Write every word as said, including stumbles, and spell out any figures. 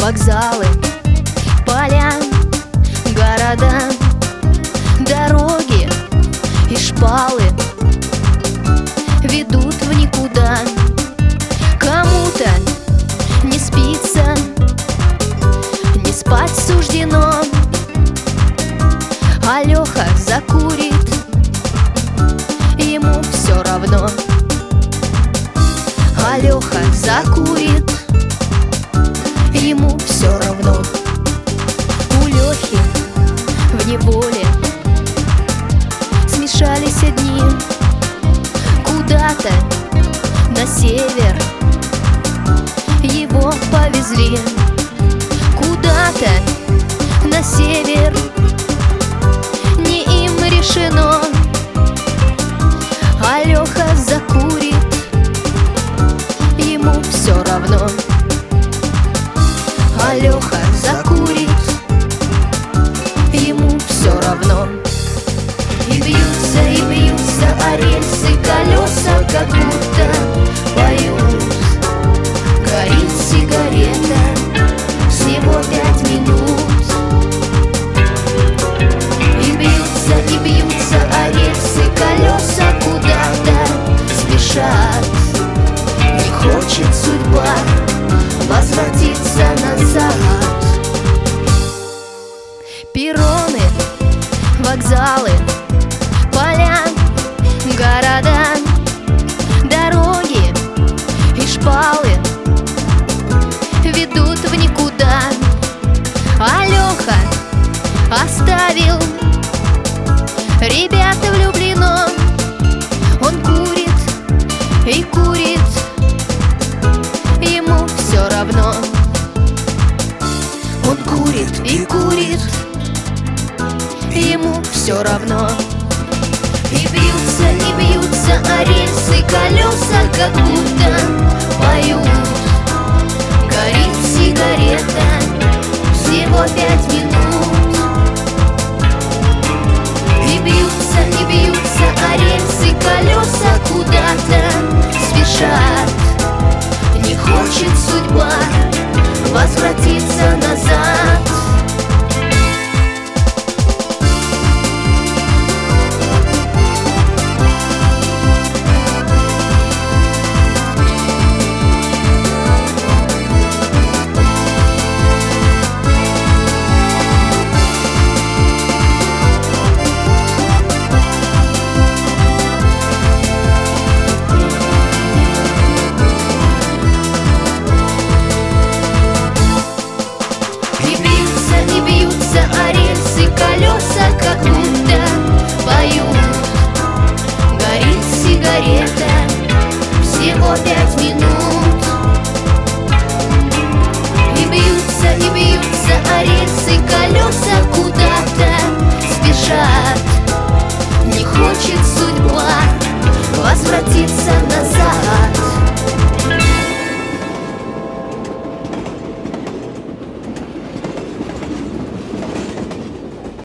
вокзалы, поля, города, дороги и шпалы ведут в никуда. Кому-то не спится, не спать суждено, а Леха закурит, ему все равно. А Леха закурит, ему все равно. У Лехи в неволе смешались одни, куда-то на север его повезли. Куда-то на север, не им решено. А Леха закурит, ему все равно. А Леха закурит, ему все равно. И бьются, и бьются о рельсы колеса, как будто поют. Горит сигарета, всего пять минут. И бьются, и бьются о рельсы колеса, куда-то спешат. Не хочет судьба возвратиться назад. Перроны, вокзалы, поля, города, дороги и шпалы ведут в никуда. А Леха оставил, ребята влюблено. Он курит и курит, ему все равно. Он курит и курит, ему все равно. И бьются, и бьются о рельсы колеса, как будто поют. Горит сигарета, всего пять минут. И бьются, и бьются о рельсы колеса, куда-то спешат. Не хочет судьба возвратиться назад. Колеса, как будто поют. Горит сигарета, всего пять минут. И бьются, и бьются о рельсы колеса, куда-то спешат. Не хочет судьба возвратиться